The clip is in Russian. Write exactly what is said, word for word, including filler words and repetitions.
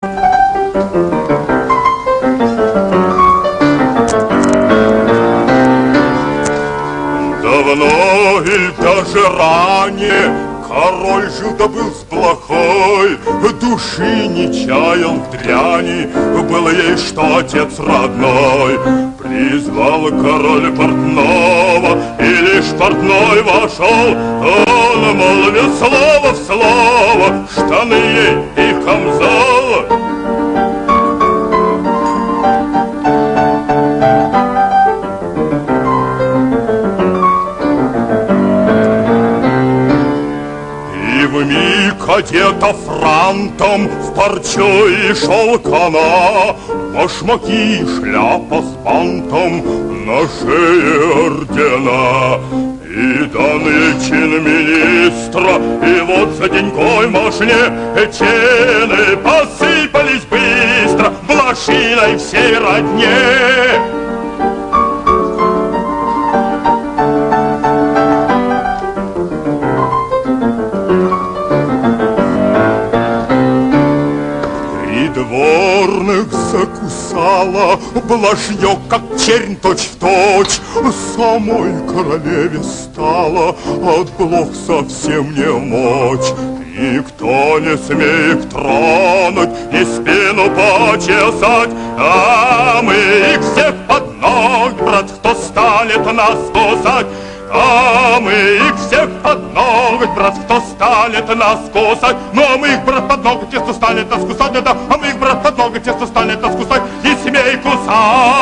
Давно или даже ранее король жил да был с плохой, души не чаял в дряни, было ей что отец родной. Призвал король портного, и лишь портной вошел, он молвил слово в слово, штаны ей и камзол. Вмиг одета франтом в парчу и шелкана, башмаки и шляпа с бантом, на шее ордена. И данный чин министра, и вот за деньгой мощне чины посыпались быстро блошиной всей родне. Придворных закусала блажье, как чернь точь-в-точь. Самой королеве стало от блох совсем не мочь. Никто не смеет тронуть, ни спину почесать, а мы их всех под ног, брат, кто станет нас кусать. А мы их всех под ноготь, брат, кто станет нас кусать. Ну а мы их, брат, под ноготь, кто станет нас кусать. Да, а мы их, брат, под ноготь, кто станет нас кусать. Не смей кусать.